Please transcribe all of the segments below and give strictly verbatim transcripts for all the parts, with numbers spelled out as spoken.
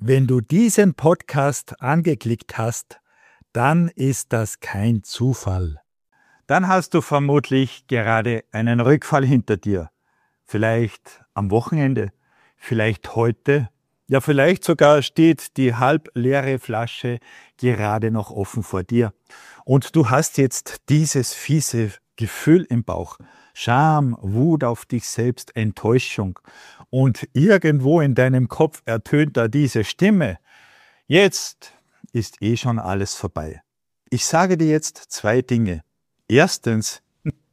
Wenn du diesen Podcast angeklickt hast, dann ist das kein Zufall. Dann hast du vermutlich gerade einen Rückfall hinter dir. Vielleicht am Wochenende, vielleicht heute, ja vielleicht sogar steht die halb leere Flasche gerade noch offen vor dir. Und du hast jetzt dieses fiese Gefühl im Bauch. Scham, Wut auf dich selbst, Enttäuschung. Und irgendwo in deinem Kopf ertönt da diese Stimme. Jetzt ist eh schon alles vorbei. Ich sage dir jetzt zwei Dinge. Erstens,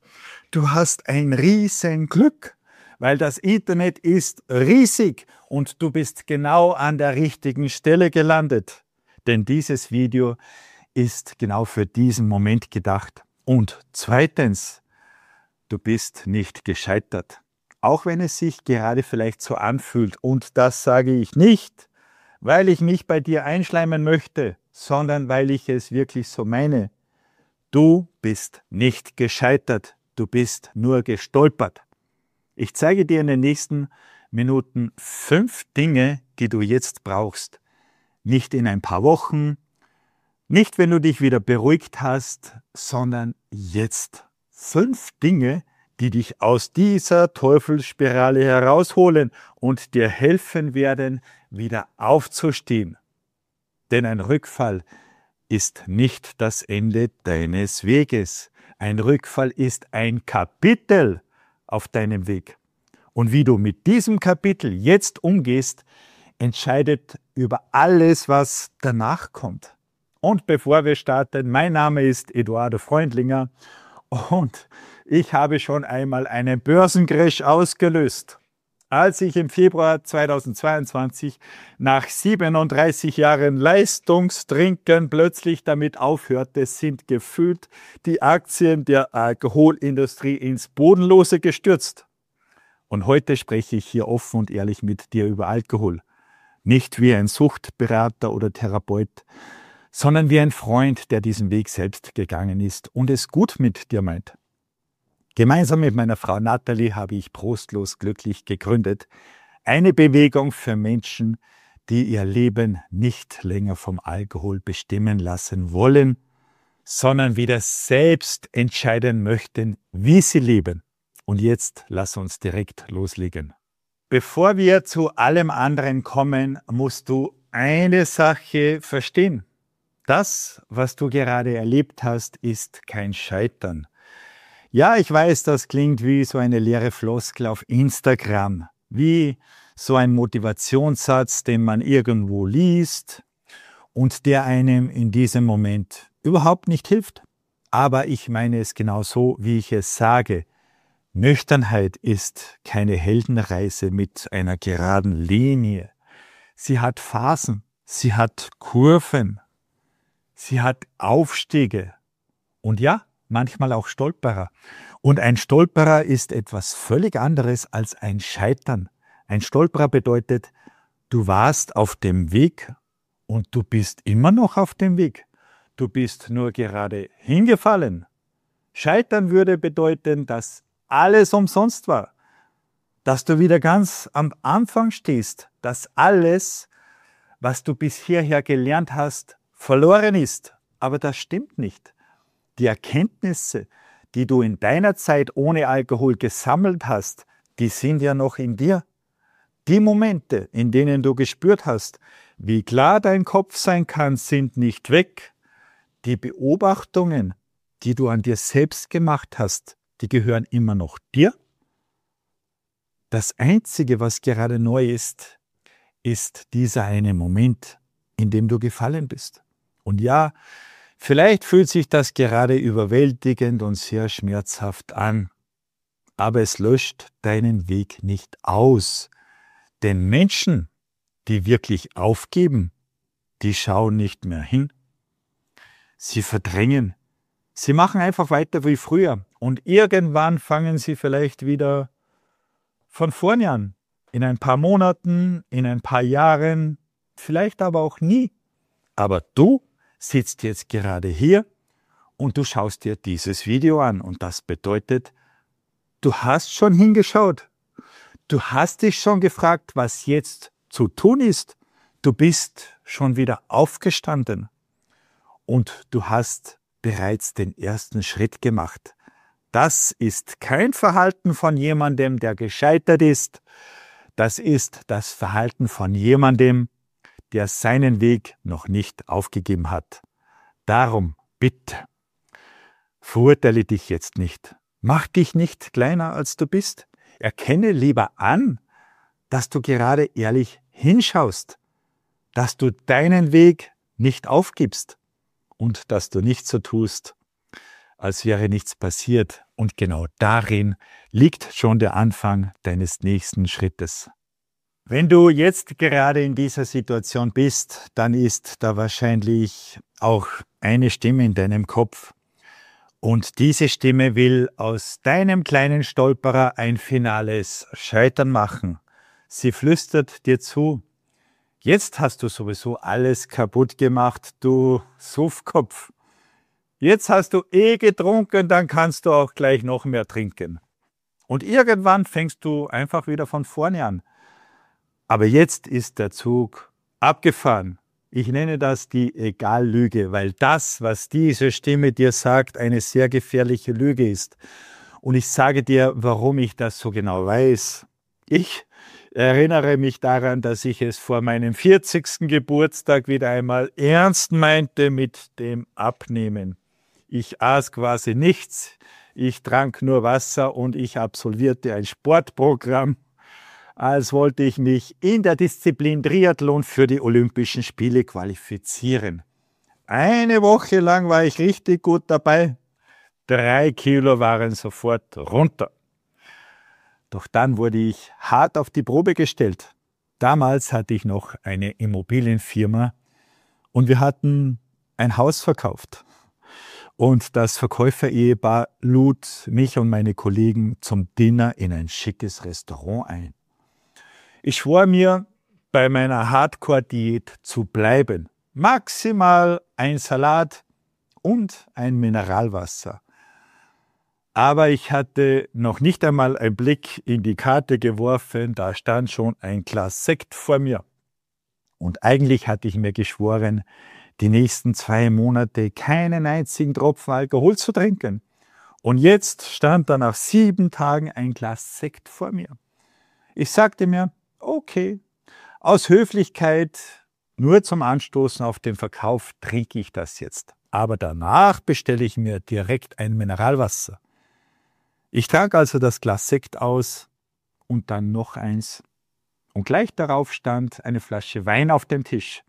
du hast ein Riesenglück, weil das Internet ist riesig und du bist genau an der richtigen Stelle gelandet. Denn dieses Video ist genau für diesen Moment gedacht. Und zweitens, du bist nicht gescheitert. Auch wenn es sich gerade vielleicht so anfühlt. Und das sage ich nicht, weil ich mich bei dir einschleimen möchte, sondern weil ich es wirklich so meine. Du bist nicht gescheitert. Du bist nur gestolpert. Ich zeige dir in den nächsten Minuten fünf Dinge, die du jetzt brauchst. Nicht in ein paar Wochen, nicht wenn du dich wieder beruhigt hast, sondern jetzt. Fünf Dinge, die dich aus dieser Teufelsspirale herausholen und dir helfen werden, wieder aufzustehen. Denn ein Rückfall ist nicht das Ende deines Weges. Ein Rückfall ist ein Kapitel auf deinem Weg. Und wie du mit diesem Kapitel jetzt umgehst, entscheidet über alles, was danach kommt. Und bevor wir starten, mein Name ist Eduardo Freundlinger und ich habe schon einmal einen Börsencrash ausgelöst. Als ich im Februar zweitausendzweiundzwanzig nach siebenunddreißig Jahren Leistungstrinken plötzlich damit aufhörte, sind gefühlt die Aktien der Alkoholindustrie ins Bodenlose gestürzt. Und heute spreche ich hier offen und ehrlich mit dir über Alkohol. Nicht wie ein Suchtberater oder Therapeut, sondern wie ein Freund, der diesen Weg selbst gegangen ist und es gut mit dir meint. Gemeinsam mit meiner Frau Nathalie habe ich Prostlos glücklich gegründet. Eine Bewegung für Menschen, die ihr Leben nicht länger vom Alkohol bestimmen lassen wollen, sondern wieder selbst entscheiden möchten, wie sie leben. Und jetzt lass uns direkt loslegen. Bevor wir zu allem anderen kommen, musst du eine Sache verstehen. Das, was du gerade erlebt hast, ist kein Scheitern. Ja, ich weiß, das klingt wie so eine leere Floskel auf Instagram, wie so ein Motivationssatz, den man irgendwo liest und der einem in diesem Moment überhaupt nicht hilft. Aber ich meine es genau so, wie ich es sage. Nüchternheit ist keine Heldenreise mit einer geraden Linie. Sie hat Phasen, sie hat Kurven. Sie hat Aufstiege und ja, manchmal auch Stolperer. Und ein Stolperer ist etwas völlig anderes als ein Scheitern. Ein Stolperer bedeutet, du warst auf dem Weg und du bist immer noch auf dem Weg. Du bist nur gerade hingefallen. Scheitern würde bedeuten, dass alles umsonst war. Dass du wieder ganz am Anfang stehst. Dass alles, was du bis hierher gelernt hast, verloren ist. Aber das stimmt nicht. Die Erkenntnisse, die du in deiner Zeit ohne Alkohol gesammelt hast, die sind ja noch in dir. Die Momente, in denen du gespürt hast, wie klar dein Kopf sein kann, sind nicht weg. Die Beobachtungen, die du an dir selbst gemacht hast, die gehören immer noch dir. Das Einzige, was gerade neu ist, ist dieser eine Moment, in dem du gefallen bist. Und ja, vielleicht fühlt sich das gerade überwältigend und sehr schmerzhaft an, aber es löscht deinen Weg nicht aus. Denn Menschen, die wirklich aufgeben, die schauen nicht mehr hin. Sie verdrängen. Sie machen einfach weiter wie früher. Und irgendwann fangen sie vielleicht wieder von vorne an. In ein paar Monaten, in ein paar Jahren, vielleicht aber auch nie. Aber du sitzt jetzt gerade hier und du schaust dir dieses Video an. Und das bedeutet, du hast schon hingeschaut. Du hast dich schon gefragt, was jetzt zu tun ist. Du bist schon wieder aufgestanden und du hast bereits den ersten Schritt gemacht. Das ist kein Verhalten von jemandem, der gescheitert ist. Das ist das Verhalten von jemandem, der seinen Weg noch nicht aufgegeben hat. Darum, bitte, verurteile dich jetzt nicht. Mach dich nicht kleiner, als du bist. Erkenne lieber an, dass du gerade ehrlich hinschaust, dass du deinen Weg nicht aufgibst und dass du nicht so tust, als wäre nichts passiert. Und genau darin liegt schon der Anfang deines nächsten Schrittes. Wenn du jetzt gerade in dieser Situation bist, dann ist da wahrscheinlich auch eine Stimme in deinem Kopf. Und diese Stimme will aus deinem kleinen Stolperer ein finales Scheitern machen. Sie flüstert dir zu: Jetzt hast du sowieso alles kaputt gemacht, du Suffkopf. Jetzt hast du eh getrunken, dann kannst du auch gleich noch mehr trinken. Und irgendwann fängst du einfach wieder von vorne an. Aber jetzt ist der Zug abgefahren. Ich nenne das die Egallüge, weil das, was diese Stimme dir sagt, eine sehr gefährliche Lüge ist. Und ich sage dir, warum ich das so genau weiß. Ich erinnere mich daran, dass ich es vor meinem vierzigsten Geburtstag wieder einmal ernst meinte mit dem Abnehmen. Ich aß quasi nichts, ich trank nur Wasser und ich absolvierte ein Sportprogramm, als wollte ich mich in der Disziplin Triathlon für die Olympischen Spiele qualifizieren. Eine Woche lang war ich richtig gut dabei. Drei Kilo waren sofort runter. Doch dann wurde ich hart auf die Probe gestellt. Damals hatte ich noch eine Immobilienfirma und wir hatten ein Haus verkauft. Und das Verkäufer-Ehepaar lud mich und meine Kollegen zum Dinner in ein schickes Restaurant ein. Ich schwor mir, bei meiner Hardcore-Diät zu bleiben. Maximal ein Salat und ein Mineralwasser. Aber ich hatte noch nicht einmal einen Blick in die Karte geworfen, da stand schon ein Glas Sekt vor mir. Und eigentlich hatte ich mir geschworen, die nächsten zwei Monate keinen einzigen Tropfen Alkohol zu trinken. Und jetzt stand dann nach sieben Tagen ein Glas Sekt vor mir. Ich sagte mir, okay, aus Höflichkeit, nur zum Anstoßen auf den Verkauf trinke ich das jetzt. Aber danach bestelle ich mir direkt ein Mineralwasser. Ich trank also das Glas Sekt aus und dann noch eins. Und gleich darauf stand eine Flasche Wein auf dem Tisch.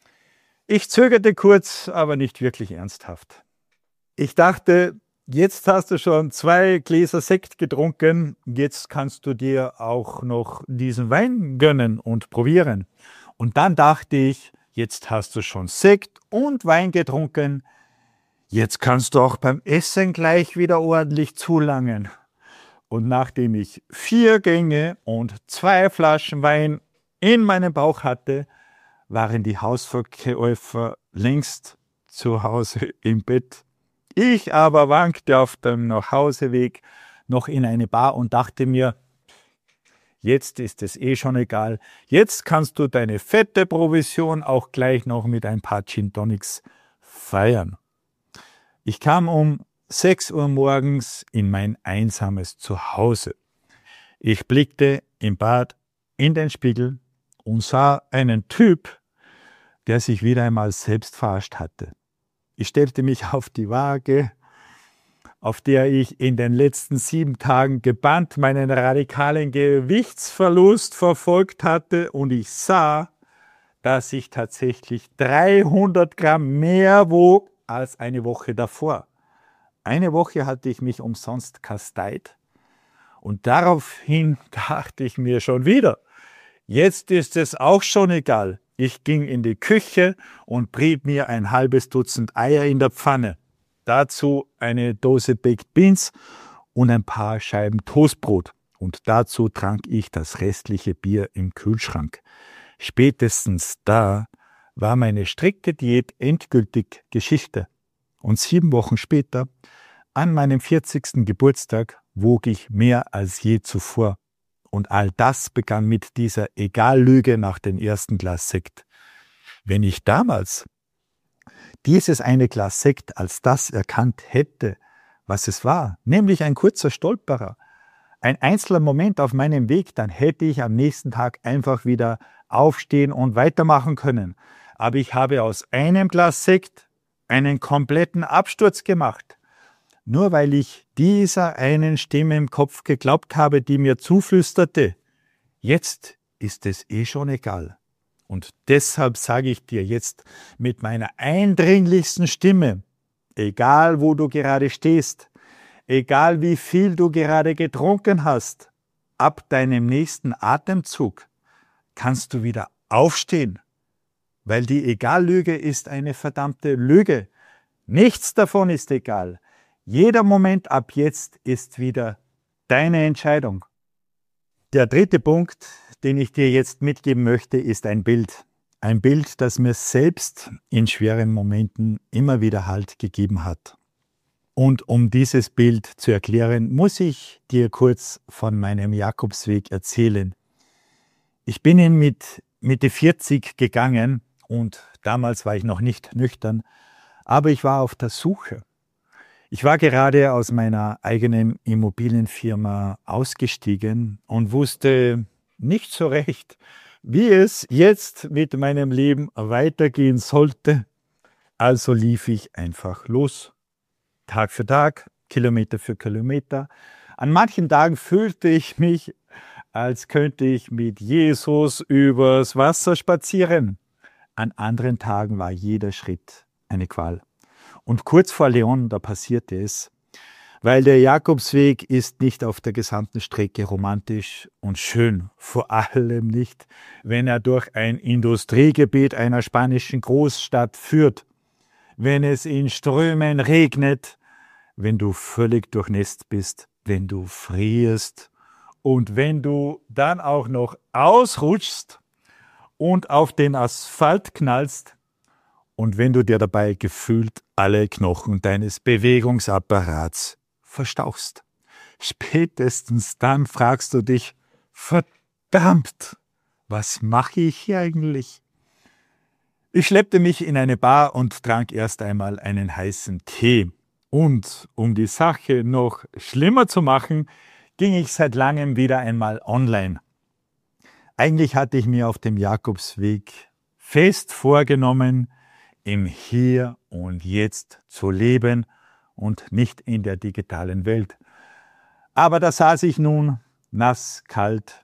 Ich zögerte kurz, aber nicht wirklich ernsthaft. Ich dachte, jetzt hast du schon zwei Gläser Sekt getrunken, jetzt kannst du dir auch noch diesen Wein gönnen und probieren. Und dann dachte ich, jetzt hast du schon Sekt und Wein getrunken, jetzt kannst du auch beim Essen gleich wieder ordentlich zulangen. Und nachdem ich vier Gänge und zwei Flaschen Wein in meinem Bauch hatte, waren die Hausverkäufer längst zu Hause im Bett. Ich aber wankte auf dem Nachhauseweg noch in eine Bar und dachte mir, jetzt ist es eh schon egal, jetzt kannst du deine fette Provision auch gleich noch mit ein paar Gin Tonics feiern. Ich kam um sechs Uhr morgens in mein einsames Zuhause. Ich blickte im Bad in den Spiegel und sah einen Typ, der sich wieder einmal selbst verarscht hatte. Ich stellte mich auf die Waage, auf der ich in den letzten sieben Tagen gebannt meinen radikalen Gewichtsverlust verfolgt hatte, und ich sah, dass ich tatsächlich dreihundert Gramm mehr wog als eine Woche davor. Eine Woche hatte ich mich umsonst kasteit und daraufhin dachte ich mir schon wieder, jetzt ist es auch schon egal. Ich ging in die Küche und briet mir ein halbes Dutzend Eier in der Pfanne. Dazu eine Dose Baked Beans und ein paar Scheiben Toastbrot. Und dazu trank ich das restliche Bier im Kühlschrank. Spätestens da war meine strikte Diät endgültig Geschichte. Und sieben Wochen später, an meinem vierzigsten Geburtstag, wog ich mehr als je zuvor. Und all das begann mit dieser Egallüge nach dem ersten Glas Sekt. Wenn ich damals dieses eine Glas Sekt als das erkannt hätte, was es war, nämlich ein kurzer Stolperer, ein einzelner Moment auf meinem Weg, dann hätte ich am nächsten Tag einfach wieder aufstehen und weitermachen können. Aber ich habe aus einem Glas Sekt einen kompletten Absturz gemacht. Nur weil ich dieser einen Stimme im Kopf geglaubt habe, die mir zuflüsterte, jetzt ist es eh schon egal. Und deshalb sage ich dir jetzt mit meiner eindringlichsten Stimme, egal wo du gerade stehst, egal wie viel du gerade getrunken hast, ab deinem nächsten Atemzug kannst du wieder aufstehen, weil die Egallüge ist eine verdammte Lüge. Nichts davon ist egal. Jeder Moment ab jetzt ist wieder deine Entscheidung. Der dritte Punkt, den ich dir jetzt mitgeben möchte, ist ein Bild. Ein Bild, das mir selbst in schweren Momenten immer wieder Halt gegeben hat. Und um dieses Bild zu erklären, muss ich dir kurz von meinem Jakobsweg erzählen. Ich bin ihn mit Mitte vierzig gegangen und damals war ich noch nicht nüchtern, aber ich war auf der Suche. Ich war gerade aus meiner eigenen Immobilienfirma ausgestiegen und wusste nicht so recht, wie es jetzt mit meinem Leben weitergehen sollte. Also lief ich einfach los. Tag für Tag, Kilometer für Kilometer. An manchen Tagen fühlte ich mich, als könnte ich mit Jesus übers Wasser spazieren. An anderen Tagen war jeder Schritt eine Qual. Und kurz vor Leon, da passierte es, weil der Jakobsweg ist nicht auf der gesamten Strecke romantisch und schön, vor allem nicht, wenn er durch ein Industriegebiet einer spanischen Großstadt führt, wenn es in Strömen regnet, wenn du völlig durchnässt bist, wenn du frierst und wenn du dann auch noch ausrutschst und auf den Asphalt knallst, und wenn du dir dabei gefühlt alle Knochen deines Bewegungsapparats verstauchst. Spätestens dann fragst du dich, verdammt, was mache ich hier eigentlich? Ich schleppte mich in eine Bar und trank erst einmal einen heißen Tee. Und um die Sache noch schlimmer zu machen, ging ich seit langem wieder einmal online. Eigentlich hatte ich mir auf dem Jakobsweg fest vorgenommen, im Hier und Jetzt zu leben und nicht in der digitalen Welt. Aber da saß ich nun, nass, kalt,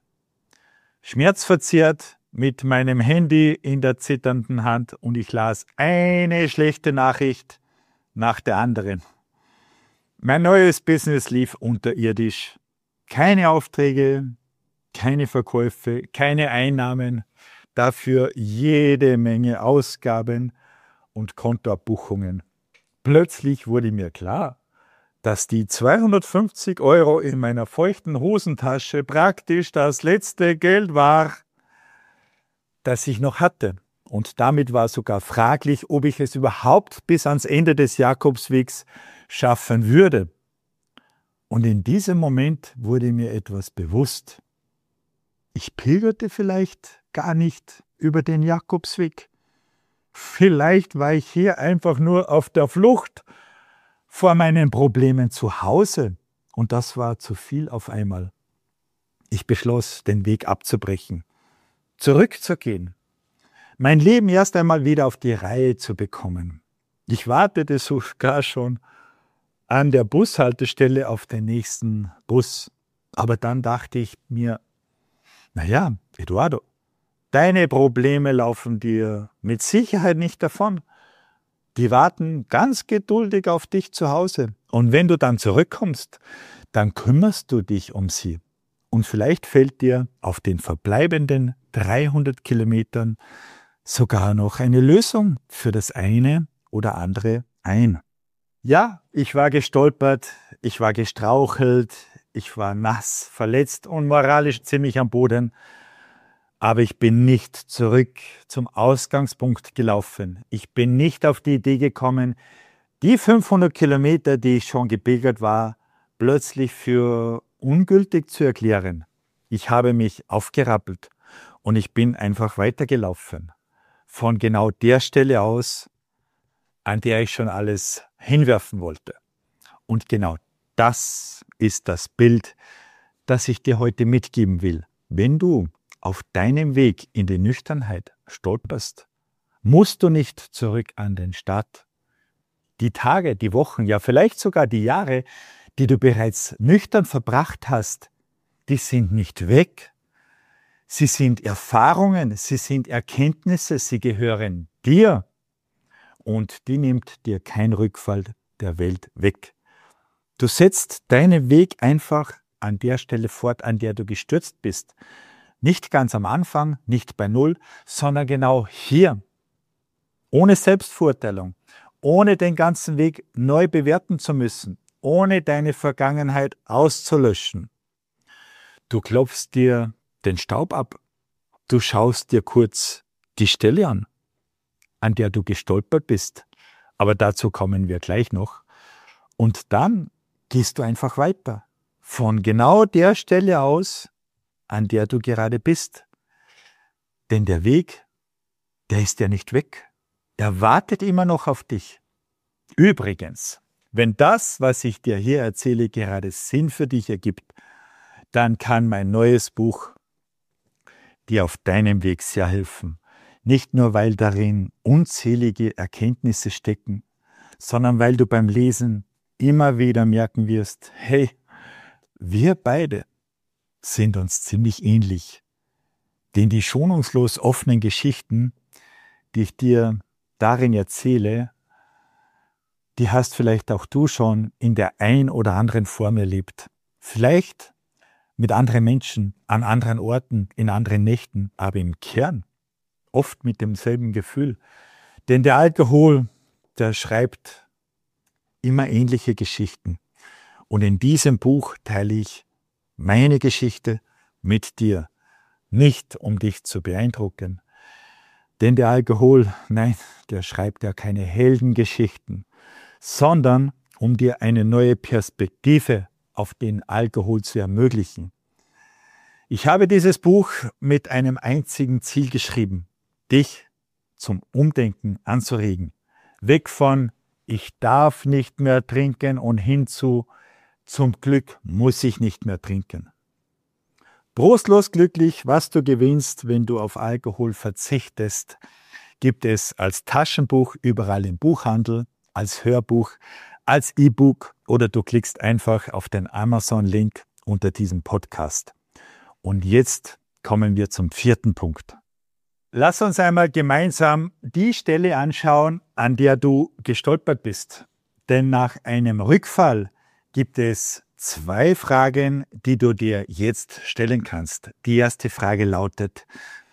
schmerzverzerrt, mit meinem Handy in der zitternden Hand und ich las eine schlechte Nachricht nach der anderen. Mein neues Business lief unterirdisch. Keine Aufträge, keine Verkäufe, keine Einnahmen, dafür jede Menge Ausgaben und Kontoabbuchungen. Plötzlich wurde mir klar, dass die zweihundertfünfzig Euro in meiner feuchten Hosentasche praktisch das letzte Geld war, das ich noch hatte. Und damit war sogar fraglich, ob ich es überhaupt bis ans Ende des Jakobswegs schaffen würde. Und in diesem Moment wurde mir etwas bewusst. Ich pilgerte vielleicht gar nicht über den Jakobsweg. Vielleicht war ich hier einfach nur auf der Flucht vor meinen Problemen zu Hause. Und das war zu viel auf einmal. Ich beschloss, den Weg abzubrechen, zurückzugehen, mein Leben erst einmal wieder auf die Reihe zu bekommen. Ich wartete sogar schon an der Bushaltestelle auf den nächsten Bus. Aber dann dachte ich mir, naja, Eduardo, deine Probleme laufen dir mit Sicherheit nicht davon. Die warten ganz geduldig auf dich zu Hause. Und wenn du dann zurückkommst, dann kümmerst du dich um sie. Und vielleicht fällt dir auf den verbleibenden dreihundert Kilometern sogar noch eine Lösung für das eine oder andere ein. Ja, ich war gestolpert, ich war gestrauchelt, ich war nass, verletzt und moralisch ziemlich am Boden. Aber ich bin nicht zurück zum Ausgangspunkt gelaufen. Ich bin nicht auf die Idee gekommen, die fünfhundert Kilometer, die ich schon gepilgert war, plötzlich für ungültig zu erklären. Ich habe mich aufgerappelt und ich bin einfach weitergelaufen. von genau der Stelle aus, an der ich schon alles hinwerfen wollte. Und genau das ist das Bild, das ich dir heute mitgeben will. Wenn du auf deinem Weg in die Nüchternheit stolperst, musst du nicht zurück an den Start. Die Tage, die Wochen, ja vielleicht sogar die Jahre, die du bereits nüchtern verbracht hast, die sind nicht weg. Sie sind Erfahrungen, sie sind Erkenntnisse, sie gehören dir. Und die nimmt dir kein Rückfall der Welt weg. Du setzt deinen Weg einfach an der Stelle fort, an der du gestürzt bist. Nicht ganz am Anfang, nicht bei Null, sondern genau hier. Ohne Selbstverurteilung, ohne den ganzen Weg neu bewerten zu müssen, ohne deine Vergangenheit auszulöschen. Du klopfst dir den Staub ab. Du schaust dir kurz die Stelle an, an der du gestolpert bist. Aber dazu kommen wir gleich noch. Und dann gehst du einfach weiter. Von genau der Stelle aus, an der du gerade bist. Denn der Weg, der ist ja nicht weg. Er wartet immer noch auf dich. Übrigens, wenn das, was ich dir hier erzähle, gerade Sinn für dich ergibt, dann kann mein neues Buch dir auf deinem Weg sehr helfen. Nicht nur, weil darin unzählige Erkenntnisse stecken, sondern weil du beim Lesen immer wieder merken wirst, hey, wir beide sind uns ziemlich ähnlich. Denn die schonungslos offenen Geschichten, die ich dir darin erzähle, die hast vielleicht auch du schon in der ein oder anderen Form erlebt. Vielleicht mit anderen Menschen, an anderen Orten, in anderen Nächten, aber im Kern oft mit demselben Gefühl. Denn der Alkohol, der schreibt immer ähnliche Geschichten. Und in diesem Buch teile ich meine Geschichte mit dir. Nicht, um dich zu beeindrucken. Denn der Alkohol, nein, der schreibt ja keine Heldengeschichten, sondern um dir eine neue Perspektive auf den Alkohol zu ermöglichen. Ich habe dieses Buch mit einem einzigen Ziel geschrieben, dich zum Umdenken anzuregen. Weg von ich darf nicht mehr trinken und hin zu zum Glück muss ich nicht mehr trinken. Brostlos glücklich, was du gewinnst, wenn du auf Alkohol verzichtest, gibt es als Taschenbuch überall im Buchhandel, als Hörbuch, als E-Book oder du klickst einfach auf den Amazon-Link unter diesem Podcast. Und jetzt kommen wir zum vierten Punkt. Lass uns einmal gemeinsam die Stelle anschauen, an der du gestolpert bist. Denn nach einem Rückfall gibt es zwei Fragen, die du dir jetzt stellen kannst. Die erste Frage lautet,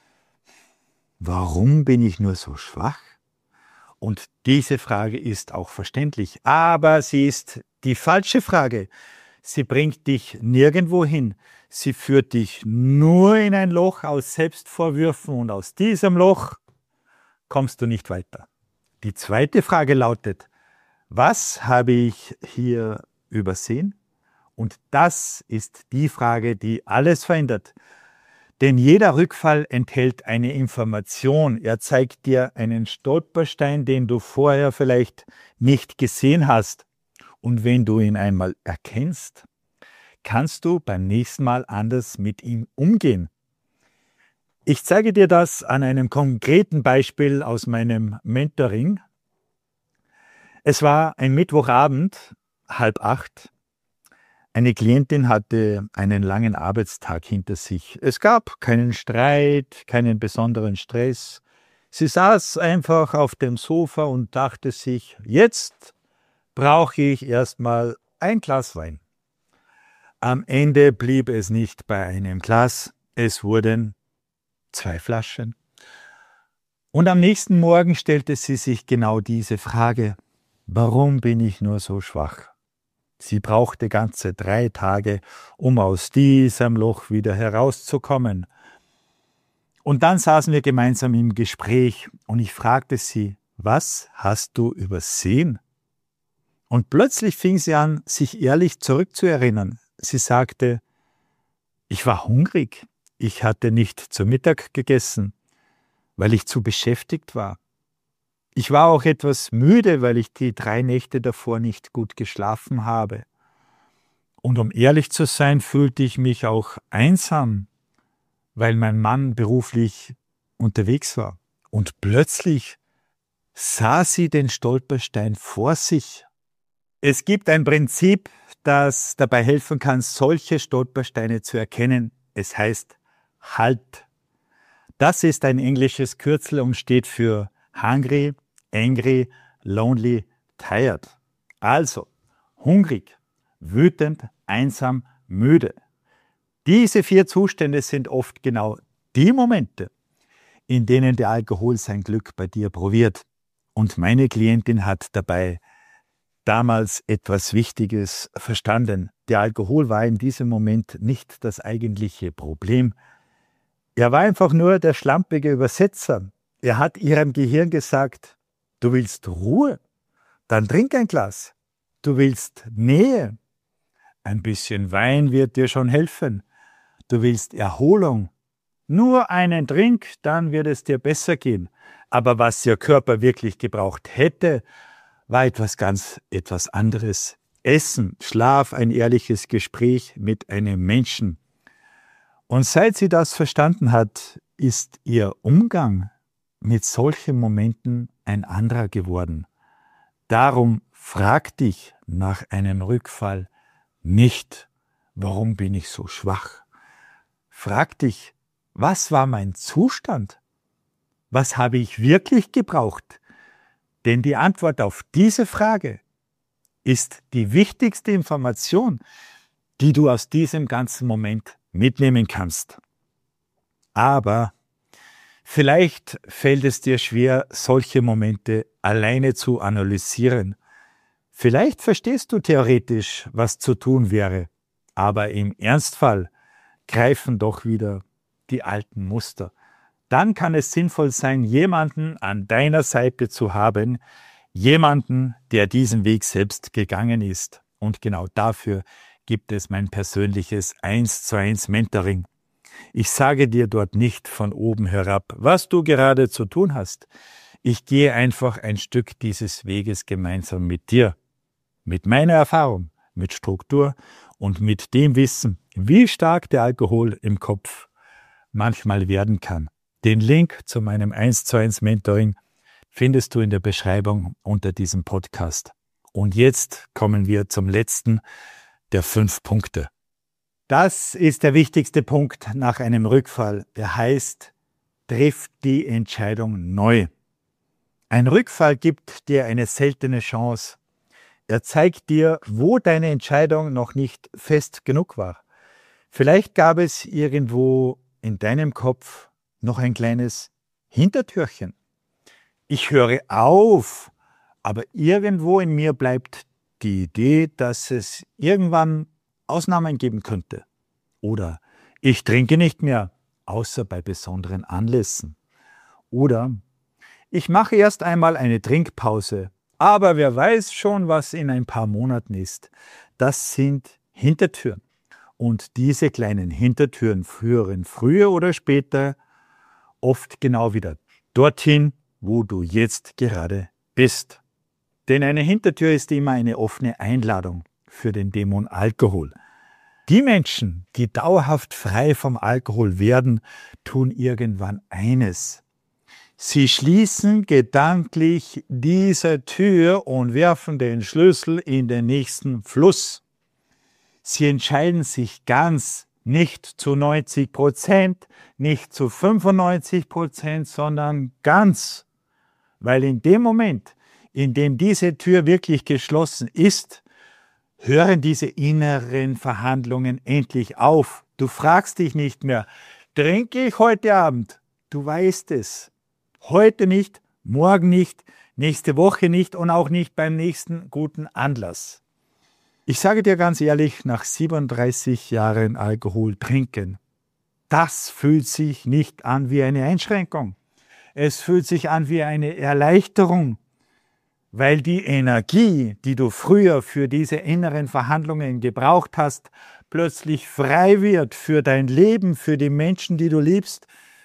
warum bin ich nur so schwach? Und diese Frage ist auch verständlich, aber sie ist die falsche Frage. Sie bringt dich nirgendwo hin. Sie führt dich nur in ein Loch aus Selbstvorwürfen und aus diesem Loch kommst du nicht weiter. Die zweite Frage lautet, was habe ich hier übersehen? Und das ist die Frage, die alles verändert. Denn jeder Rückfall enthält eine Information. Er zeigt dir einen Stolperstein, den du vorher vielleicht nicht gesehen hast. Und wenn du ihn einmal erkennst, kannst du beim nächsten Mal anders mit ihm umgehen. Ich zeige dir das an einem konkreten Beispiel aus meinem Mentoring. Es war ein Mittwochabend, halb acht. Eine Klientin hatte einen langen Arbeitstag hinter sich. Es gab keinen Streit, keinen besonderen Stress. Sie saß einfach auf dem Sofa und dachte sich, jetzt brauche ich erstmal ein Glas Wein. Am Ende blieb es nicht bei einem Glas, es wurden zwei Flaschen. Und am nächsten Morgen stellte sie sich genau diese Frage, warum bin ich nur so schwach? Sie brauchte ganze drei Tage, um aus diesem Loch wieder herauszukommen. Und dann saßen wir gemeinsam im Gespräch und ich fragte sie, was hast du übersehen? Und plötzlich fing sie an, sich ehrlich zurückzuerinnern. Sie sagte, ich war hungrig, ich hatte nicht zu Mittag gegessen. weil ich zu beschäftigt war. Ich war auch etwas müde, weil ich die drei Nächte davor nicht gut geschlafen habe. Und um ehrlich zu sein, fühlte ich mich auch einsam, weil mein Mann beruflich unterwegs war. Und plötzlich sah sie den Stolperstein vor sich. Es gibt ein Prinzip, das dabei helfen kann, solche Stolpersteine zu erkennen. Es heißt Halt. Das ist ein englisches Kürzel und steht für hungry, angry, lonely, tired. Also hungrig, wütend, einsam, müde. Diese vier Zustände sind oft genau die Momente, in denen der Alkohol sein Glück bei dir probiert. Und meine Klientin hat dabei damals etwas Wichtiges verstanden. Der Alkohol war in diesem Moment nicht das eigentliche Problem. Er war einfach nur der schlampige Übersetzer. Er hat ihrem Gehirn gesagt, du willst Ruhe, dann trink ein Glas. Du willst Nähe, ein bisschen Wein wird dir schon helfen. Du willst Erholung, nur einen Trink, dann wird es dir besser gehen. Aber was ihr Körper wirklich gebraucht hätte, war etwas ganz etwas anderes. Essen, Schlaf, ein ehrliches Gespräch mit einem Menschen. Und seit sie das verstanden hat, ist ihr Umgang mit solchen Momenten ein anderer geworden. Darum frag dich nach einem Rückfall nicht, warum bin ich so schwach? Frag dich, was war mein Zustand? Was habe ich wirklich gebraucht? Denn die Antwort auf diese Frage ist die wichtigste Information, die du aus diesem ganzen Moment mitnehmen kannst. Aber vielleicht fällt es dir schwer, solche Momente alleine zu analysieren. Vielleicht verstehst du theoretisch, was zu tun wäre, aber im Ernstfall greifen doch wieder die alten Muster. Dann kann es sinnvoll sein, jemanden an deiner Seite zu haben, jemanden, der diesen Weg selbst gegangen ist. Und genau dafür gibt es mein persönliches eins zu eins Mentoring. Ich sage dir dort nicht von oben herab, was du gerade zu tun hast. Ich gehe einfach ein Stück dieses Weges gemeinsam mit dir, mit meiner Erfahrung, mit Struktur und mit dem Wissen, wie stark der Alkohol im Kopf manchmal werden kann. Den Link zu meinem eins zu eins Mentoring findest du in der Beschreibung unter diesem Podcast. Und jetzt kommen wir zum letzten der fünf Punkte. Das ist der wichtigste Punkt nach einem Rückfall. Er heißt, triff die Entscheidung neu. Ein Rückfall gibt dir eine seltene Chance. Er zeigt dir, wo deine Entscheidung noch nicht fest genug war. Vielleicht gab es irgendwo in deinem Kopf noch ein kleines Hintertürchen. Ich höre auf, aber irgendwo in mir bleibt die Idee, dass es irgendwann Ausnahmen geben könnte. Oder ich trinke nicht mehr, außer bei besonderen Anlässen. Oder ich mache erst einmal eine Trinkpause, aber wer weiß schon, was in ein paar Monaten ist. Das sind Hintertüren. Und diese kleinen Hintertüren führen früher oder später oft genau wieder dorthin, wo du jetzt gerade bist. Denn eine Hintertür ist immer eine offene Einladung für den Dämon Alkohol. Die Menschen, die dauerhaft frei vom Alkohol werden, tun irgendwann eines. Sie schließen gedanklich diese Tür und werfen den Schlüssel in den nächsten Fluss. Sie entscheiden sich ganz, nicht zu neunzig Prozent, nicht zu fünfundneunzig Prozent, sondern ganz. Weil in dem Moment, in dem diese Tür wirklich geschlossen ist, hören diese inneren Verhandlungen endlich auf. Du fragst dich nicht mehr, trinke ich heute Abend? Du weißt es. Heute nicht, morgen nicht, nächste Woche nicht und auch nicht beim nächsten guten Anlass. Ich sage dir ganz ehrlich, nach siebenunddreißig Jahren Alkohol trinken, das fühlt sich nicht an wie eine Einschränkung. Es fühlt sich an wie eine Erleichterung, weil die Energie, die du früher für diese inneren Verhandlungen gebraucht hast, plötzlich frei wird für dein Leben, für die Menschen, die du liebst,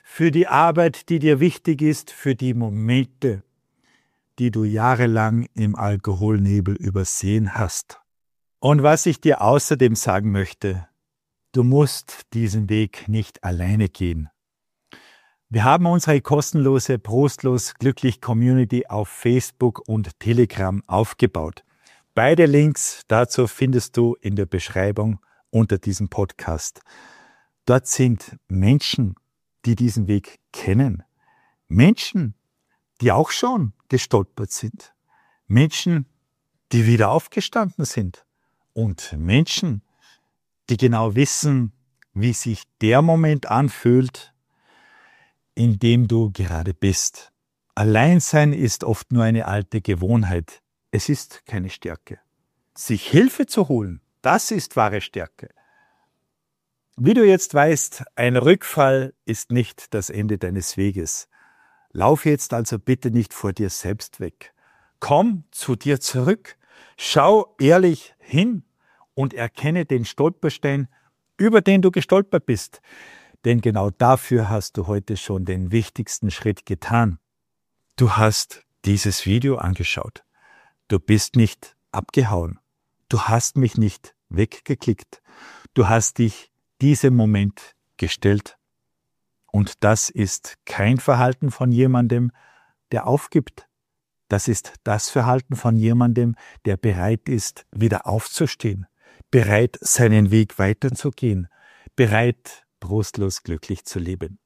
für die Arbeit, die dir wichtig ist, für die Momente, die du jahrelang im Alkoholnebel übersehen hast. Und was ich dir außerdem sagen möchte, du musst diesen Weg nicht alleine gehen. Wir haben unsere kostenlose Prostlos Glücklich Community auf Facebook und Telegram aufgebaut. Beide Links dazu findest du in der Beschreibung unter diesem Podcast. Dort sind Menschen, die diesen Weg kennen. Menschen, die auch schon gestolpert sind. Menschen, die wieder aufgestanden sind. Und Menschen, die genau wissen, wie sich der Moment anfühlt, in dem du gerade bist. Alleinsein ist oft nur eine alte Gewohnheit. Es ist keine Stärke. Sich Hilfe zu holen, das ist wahre Stärke. Wie du jetzt weißt, ein Rückfall ist nicht das Ende deines Weges. Lauf jetzt also bitte nicht vor dir selbst weg. Komm zu dir zurück, schau ehrlich hin und erkenne den Stolperstein, über den du gestolpert bist. Denn genau dafür hast du heute schon den wichtigsten Schritt getan. Du hast dieses Video angeschaut. Du bist nicht abgehauen. Du hast mich nicht weggeklickt. Du hast dich diesem Moment gestellt. Und das ist kein Verhalten von jemandem, der aufgibt. Das ist das Verhalten von jemandem, der bereit ist, wieder aufzustehen, bereit, seinen Weg weiterzugehen, bereit, trostlos glücklich zu leben.